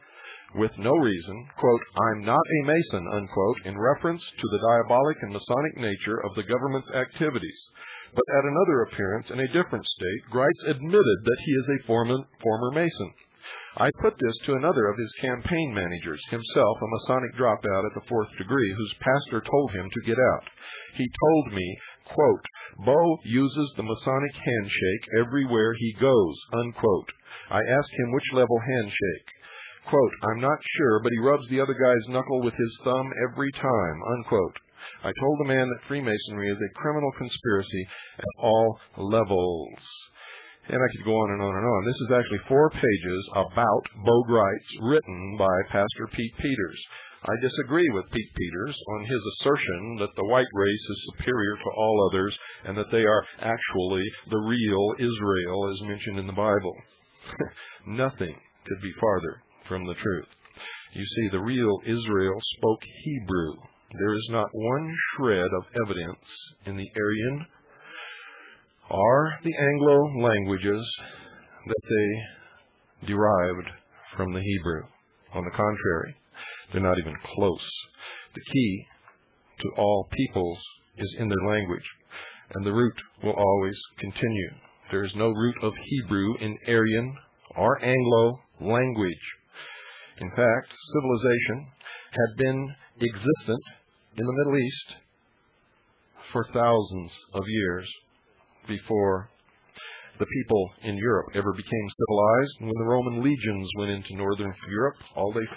with no reason, quote, "I'm not a Mason," unquote, in reference to the diabolic and Masonic nature of the government's activities. But at another appearance in a different state, Greitz admitted that he is a former Mason. I put this to another of his campaign managers, himself a Masonic dropout at the 4th degree, whose pastor told him to get out. He told me, quote, "Bo uses the Masonic handshake everywhere he goes," unquote. I asked him which level handshake. Quote, "I'm not sure, but he rubs the other guy's knuckle with his thumb every time," unquote. I told the man that Freemasonry is a criminal conspiracy at all levels. And I could go on and on and on. This is actually 4 pages about Bo Greitz, written by Pastor Pete Peters. I disagree with Pete Peters on his assertion that the white race is superior to all others and that they are actually the real Israel as mentioned in the Bible. Nothing could be farther from the truth. You see, the real Israel spoke Hebrew. There is not one shred of evidence in the Aryan or the Anglo languages that they derived from the Hebrew. On the contrary, they're not even close. The key to all peoples is in their language, and the root will always continue. There is no root of Hebrew in Aryan or Anglo language. In fact, civilization had been existent in the Middle East for thousands of years before the people in Europe ever became civilized. When the Roman legions went into northern Europe, all they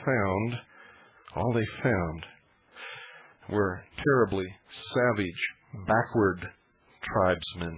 found were terribly savage, backward tribesmen.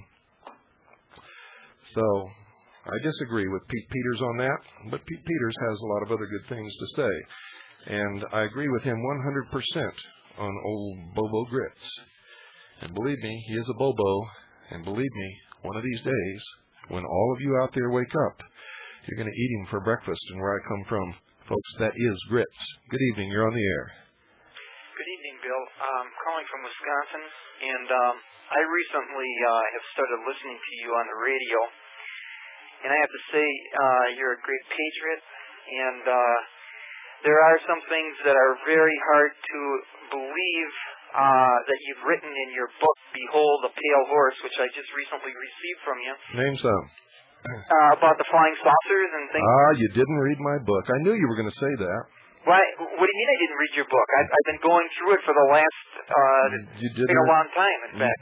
So I disagree with Pete Peters on that, but Pete Peters has a lot of other good things to say. And I agree with him 100% on old Bobo Grits. And believe me, he is a Bobo. And believe me, one of these days, when all of you out there wake up, you're going to eat him for breakfast. And where I come from, folks, that is Grits. Good evening. You're on the air. Good evening, Bill. I'm calling from Wisconsin, and I recently have started listening to you on the radio. And I have to say, you're a great patriot, and there are some things that are very hard to believe that you've written in your book, Behold the Pale Horse, which I just recently received from you. Name some. About the flying saucers and things. You didn't read my book. I knew you were going to say that. Why? What do you mean I didn't read your book? I've been going through it for the last a long time, in fact.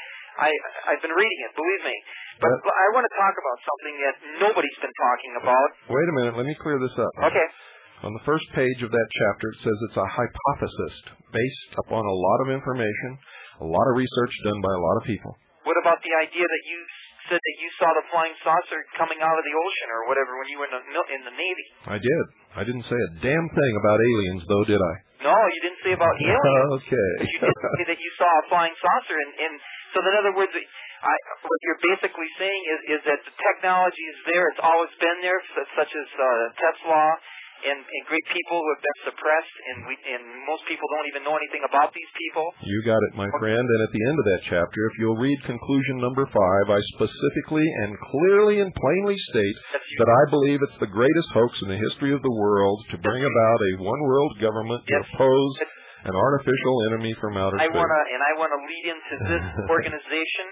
I've been reading it, believe me. But I want to talk about something that nobody's been talking about. Wait a minute. Let me clear this up. Okay. On the first page of that chapter, it says it's a hypothesis based upon a lot of information, a lot of research done by a lot of people. What about the idea that you said that you saw the flying saucer coming out of the ocean or whatever when you were in the Navy? I did. I didn't say a damn thing about aliens, though, did I? No, you didn't say about aliens. Okay. But you did say that you saw a flying saucer. And so, in other words, what you're basically saying is that the technology is there. It's always been there, such as Tesla. And great people who have been suppressed, and most people don't even know anything about these people. You got it, my friend. And at the end of that chapter, if you'll read conclusion number 5, I specifically and clearly and plainly state that I believe it's the greatest hoax in the history of the world to bring about a one-world government to oppose an artificial enemy from outer space. I want to lead into this organization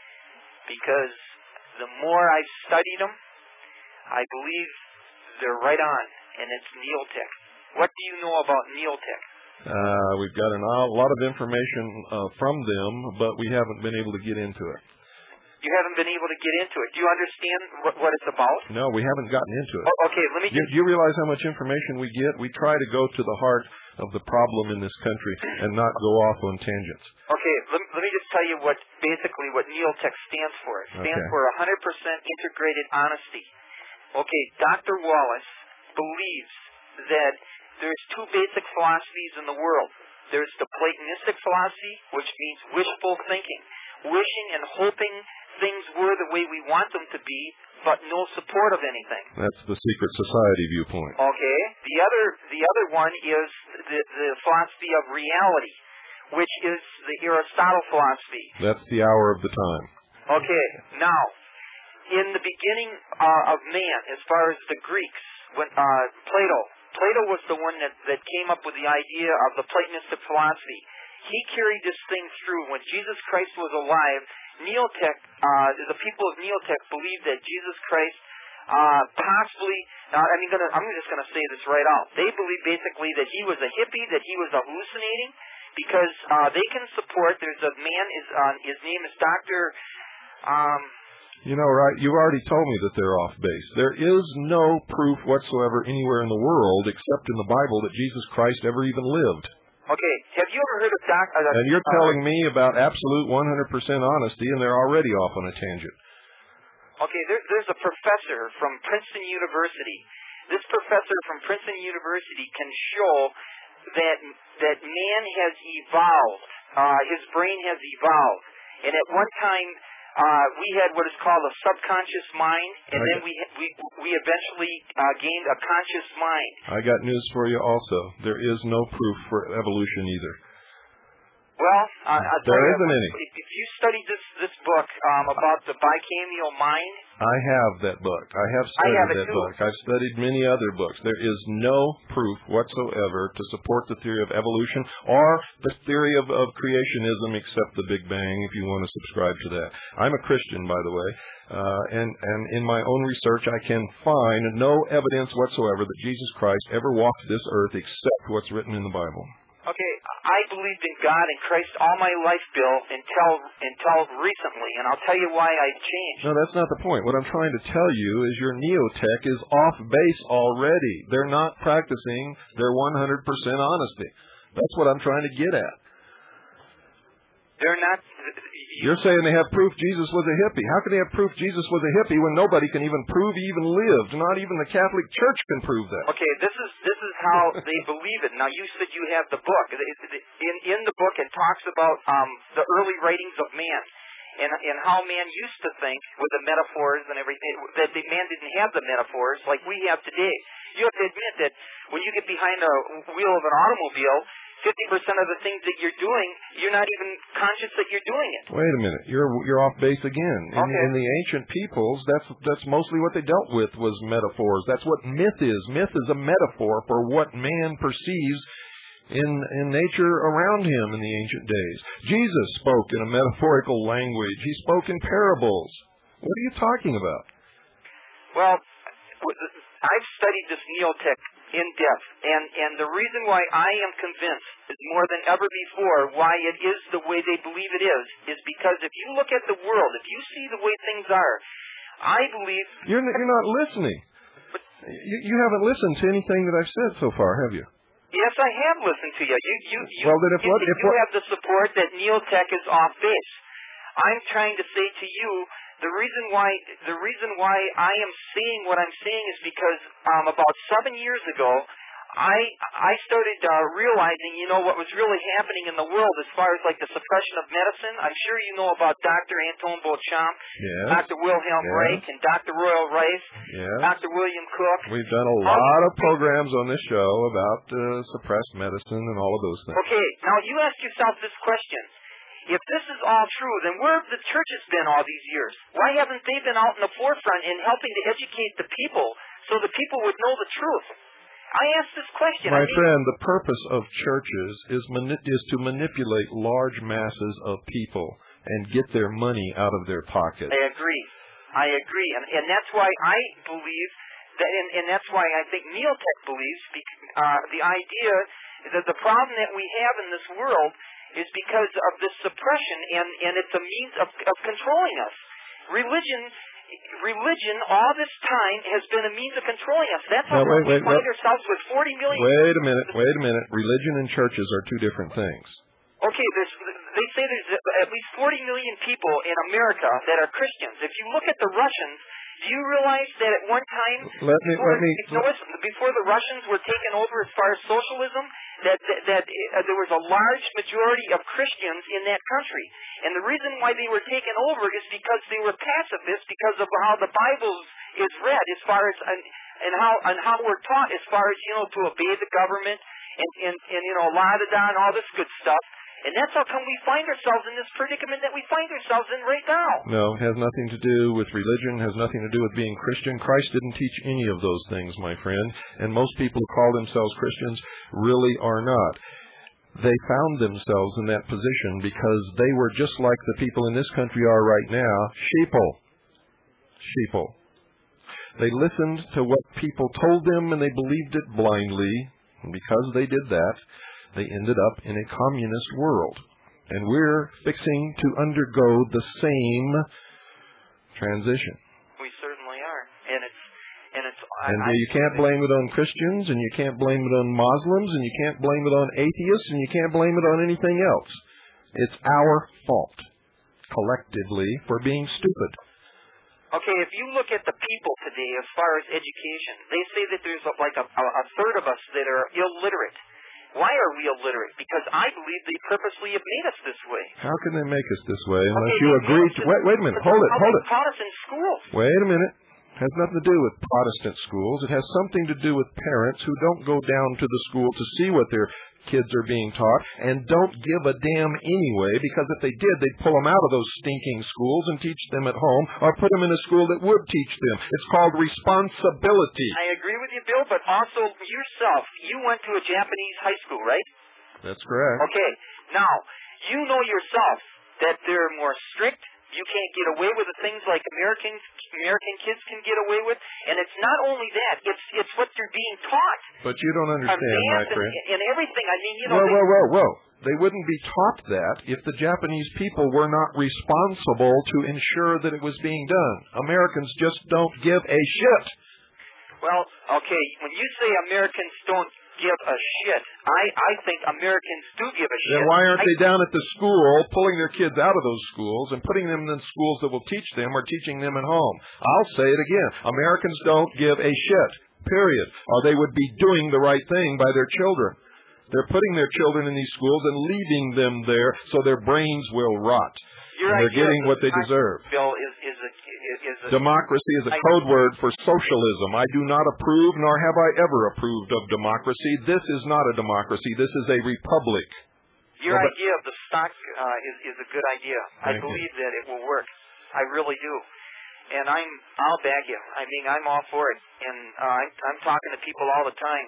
because the more I've studied them, I believe they're right on. And it's Neoltech. What do you know about Neoltech? We've got a lot of information from them, but we haven't been able to get into it. You haven't been able to get into it. Do you understand what it's about? No, we haven't gotten into it. Okay, let me just... You realize how much information we get? We try to go to the heart of the problem in this country and not go off on tangents. Okay, let me just tell you what Neoltech stands for. It stands for 100% integrated honesty. Okay, Dr. Wallace believes that there's 2 basic philosophies in the world. There's the Platonistic philosophy, which means wishful thinking, wishing and hoping things were the way we want them to be, but no support of anything. That's the secret society viewpoint. Okay. The other one is the philosophy of reality, which is the Aristotle philosophy. That's the hour of the time. Okay. Now, in the beginning of man, as far as the Greeks, when Plato Plato was the one that came up with the idea of the Platonistic philosophy. He carried this thing through. When Jesus Christ was alive, the people of Neotech believed that Jesus Christ possibly, I'm just going to say this right out. They believe basically that he was a hippie, that he was hallucinating, because they can support, there's a man, his name is Dr. Right, you've already told me that they're off base. There is no proof whatsoever anywhere in the world, except in the Bible, that Jesus Christ ever even lived. Okay, have you ever heard of and you're telling me about absolute 100% honesty, and they're already off on a tangent. Okay, there's a professor from Princeton University. This professor from Princeton University can show that man has evolved. His brain has evolved. And at one time, we had what is called a subconscious mind, and then we eventually gained a conscious mind. I got news for you also. There is no proof for evolution either. Well, there isn't any. If you study this book about the bicameral mind, I have that book. I have studied that book. I've studied many other books. There is no proof whatsoever to support the theory of evolution or the theory of creationism, except the Big Bang, if you want to subscribe to that. I'm a Christian, by the way, and in my own research, I can find no evidence whatsoever that Jesus Christ ever walked this earth except what's written in the Bible. Okay, I believed in God and Christ all my life, Bill, until recently, and I'll tell you why I changed. No, that's not the point. What I'm trying to tell you is your Neotech is off base already. They're not practicing their 100% honesty. That's what I'm trying to get at. They're not... You're saying they have proof Jesus was a hippie. How can they have proof Jesus was a hippie when nobody can even prove he even lived? Not even the Catholic Church can prove that. Okay, this is how they believe it. Now, you said you have the book. In the book, it talks about the early writings of man and how man used to think with the metaphors and everything, that man didn't have the metaphors like we have today. You have to admit that when you get behind the wheel of an automobile, 50% of the things that you're doing, you're not even conscious that you're doing it. Wait a minute, you're off base again. In the ancient peoples, that's mostly what they dealt with was metaphors. That's what myth is. Myth is a metaphor for what man perceives in nature around him in the ancient days. Jesus spoke in a metaphorical language. He spoke in parables. What are you talking about? Well, I've studied this Neotech in depth, and the reason why I am convinced is more than ever before why it is the way they believe it is because if you look at the world, if you see the way things are, I believe... You're not listening. You haven't listened to anything that I've said so far, have you? Yes, I have listened to you. You have the support that Neotech is off base. I'm trying to say to you, the reason why I am saying what I'm saying is because about 7 years ago, I started realizing, what was really happening in the world as far as like the suppression of medicine. I'm sure you know about Dr. Antoine Beauchamp, yes. Dr. Wilhelm Reich, and Dr. Royal Rice, yes. Dr. William Cook. We've done a lot of programs on this show about suppressed medicine and all of those things. Okay, now you ask yourself this question. If this is all true, then where have the churches been all these years? Why haven't they been out in the forefront in helping to educate the people so the people would know the truth? I asked this question. My friend, the purpose of churches is to manipulate large masses of people and get their money out of their pocket. I agree. And that's why I believe that, and that's why I think Neotech believes the idea that the problem that we have in this world is because of this suppression, and it's a means of controlling us. Religion all this time has been a means of controlling us. That's how we find ourselves with 40 million... Wait a minute. Religion and churches are two different things. Okay, they say there's at least 40 million people in America that are Christians. If you look at the Russians, do you realize that at one time, before the Russians were taken over as far as socialism, that there was a large majority of Christians in that country, and the reason why they were taken over is because they were pacifists, because of how the Bible is read, as far as and how we're taught, as far as to obey the government and la da da and all this good stuff. And that's how come we find ourselves in this predicament that we find ourselves in right now. No, it has nothing to do with religion, has nothing to do with being Christian. Christ didn't teach any of those things, my friend. And most people who call themselves Christians really are not. They found themselves in that position because they were just like the people in this country are right now, sheeple. They listened to what people told them and they believed it blindly. And because they did that, they ended up in a communist world. And we're fixing to undergo the same transition. We certainly are. And you can't blame it on Christians, and you can't blame it on Muslims, and you can't blame it on atheists, and you can't blame it on anything else. It's our fault, collectively, for being stupid. Okay, if you look at the people today as far as education, they say that there's a third of us that are illiterate. Why are we illiterate? Because I believe they purposely have made us this way. How can they make us this way unless you agree to... Wait a minute. Hold it. Protestant schools. Wait a minute. It has nothing to do with Protestant schools. It has something to do with parents who don't go down to the school to see what their kids are being taught and don't give a damn anyway, because if they did, they'd pull them out of those stinking schools and teach them at home or put them in a school that would teach them. It's called responsibility. I agree with you, Bill, but also yourself. You went to a Japanese high school, right? That's correct. Okay. Now, you know yourself that they're more strict. You can't get away with the things like American kids can get away with, and it's not only that; it's what they're being taught. But you don't understand, my friend. And everything. I mean, you know. Whoa! They wouldn't be taught that if the Japanese people were not responsible to ensure that it was being done. Americans just don't give a shit. Well, okay. When you say Americans don't give a shit, I think Americans do give a shit. Then why aren't they down at the school pulling their kids out of those schools and putting them in schools that will teach them or teaching them at home? I'll say it again. Americans don't give a shit, period. Or they would be doing the right thing by their children. They're putting their children in these schools and leaving them there so their brains will rot. They're getting what they deserve. Bill, democracy is a code word for socialism. I do not approve, nor have I ever approved of democracy. This is not a democracy. This is a republic. Your idea of the stock is a good idea. I believe that it will work. I really do. And I'll back you. I mean, I'm all for it. And I'm talking to people all the time.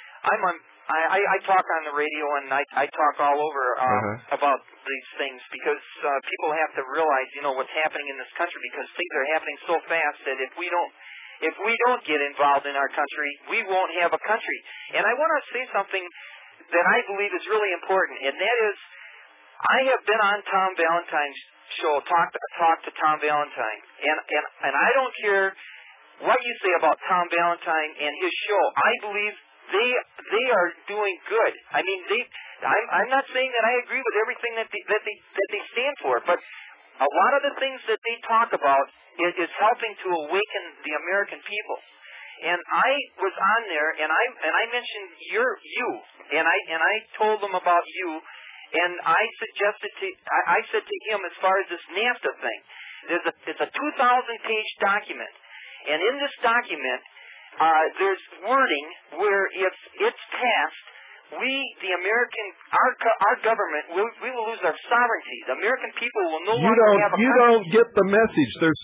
I talk on the radio and I talk all over about these things because people have to realize, you know, what's happening in this country, because things are happening so fast that if we don't get involved in our country, we won't have a country. And I want to say something that I believe is really important, and that is, I have been on Tom Valentine's show, talk to Tom Valentine, and I don't care what you say about Tom Valentine and his show. I believe they are doing good. I mean, I'm not saying that I agree with everything that they stand for, but a lot of the things that they talk about is helping to awaken the American people. And I was on there, and I mentioned you, and I told them about you, and I said to him, as far as this NAFTA thing, it's a 2,000-page document, and in this document, there's wording where if it's passed, we, the American, our government, we will lose our sovereignty. The American people will no longer have a country. You don't get the message. There's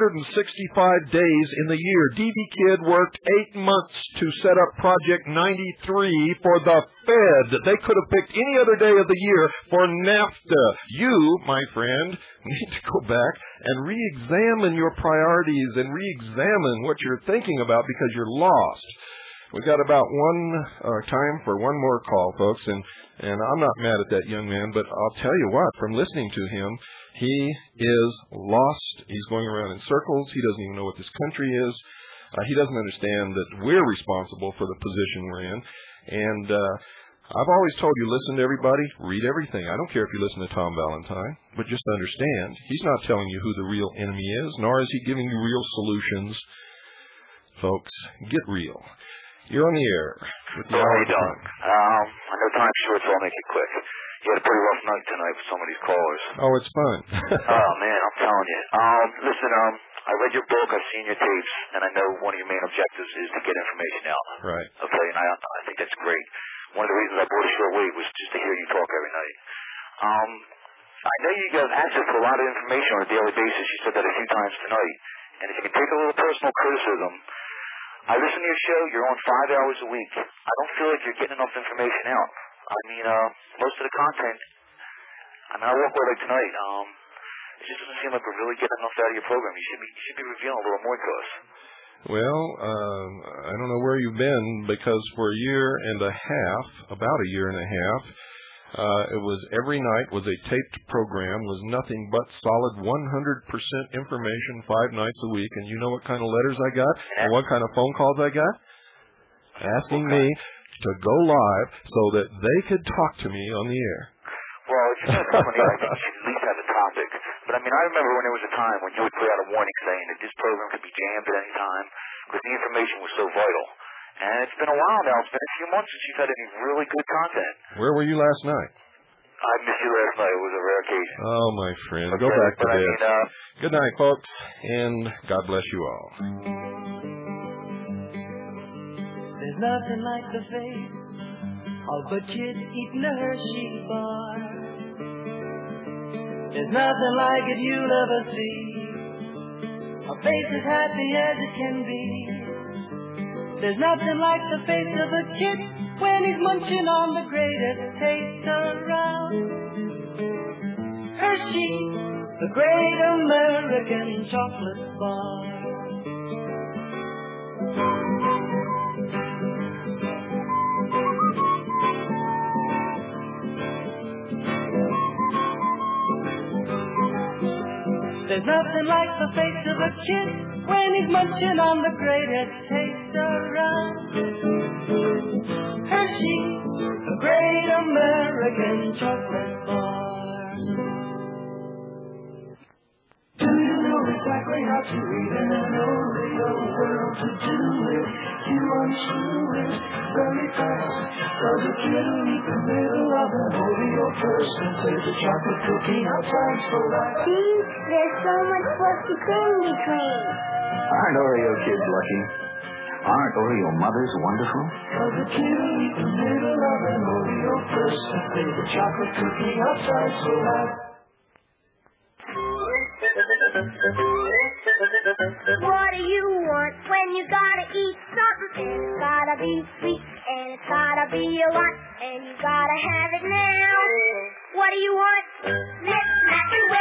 365 days in the year. D.B. Kidd worked 8 months to set up Project 93 for the Fed. They could have picked any other day of the year for NAFTA. You, my friend, need to go back and re-examine your priorities and re-examine what you're thinking about, because you're lost. We've got about time for one more call, folks, and I'm not mad at that young man, but I'll tell you what, from listening to him, he is lost. He's going around in circles. He doesn't even know what this country is. He doesn't understand that we're responsible for the position we're in. And I've always told you, listen to everybody, read everything. I don't care if you listen to Tom Valentine, but just understand, he's not telling you who the real enemy is, nor is he giving you real solutions. Folks, get real. You're on the air with the How you doing? I know time's short, so I'll make it quick. You had a pretty rough night tonight with some of these callers. Oh, it's fun. Oh, man, I'm telling you. Listen, I read your book, I've seen your tapes, and I know one of your main objectives is to get information out. Right. Okay, and I think that's great. One of the reasons I bought a short wave was just to hear you talk every night. I know you have access to a lot of information on a daily basis. You said that a few times tonight. And if you can take a little personal criticism, I listen to your show. You're on 5 hours a week. I don't feel like you're getting enough information out. I mean, most of the content, I work with like tonight. It just doesn't seem like we're really getting enough out of your program. You should be revealing a little more to us. Well, I don't know where you've been, because for a year and a half, about a year and a half, it was every night was a taped program, was nothing but solid 100% information 5 nights a week. And you know what kind of letters I got and what kind of phone calls I got? Asking me to go live so that they could talk to me on the air. Well, if you're not coming in, I think you should at least have a topic. But I remember when there was a time when you would put out a warning saying that this program could be jammed at any time because the information was so vital. And it's been a while now. It's been a few months since you've had any really good content. Where were you last night? I missed you last night. It was a rare occasion. Oh, my friend. Go back to bed. Good night, folks, and God bless you all. There's nothing like the face of a kid eating a Hershey bar. There's nothing like it you'll ever see. A face as happy as it can be. There's nothing like the face of a kid when he's munching on the greatest taste around. Hershey, the great American chocolate bar. There's nothing like the face of a kid when he's munching on the greatest taste around. Hershey, the great American chocolate bar. Do you know exactly how to read an Oreo world to do it? You unscrew it very fast. Does a kid who eat the middle of an Oreo first and take a chocolate cookie outside for that? See, there's so much fluffy cream between. Aren't Oreo kids lucky? Aren't Oreo mothers wonderful? Does a kid who eat the middle of an Oreo first and take a chocolate cookie outside for that? What do you want when you gotta eat something? It's gotta be sweet and it's gotta be a lot, and you gotta have it now. What do you want? Let's smack and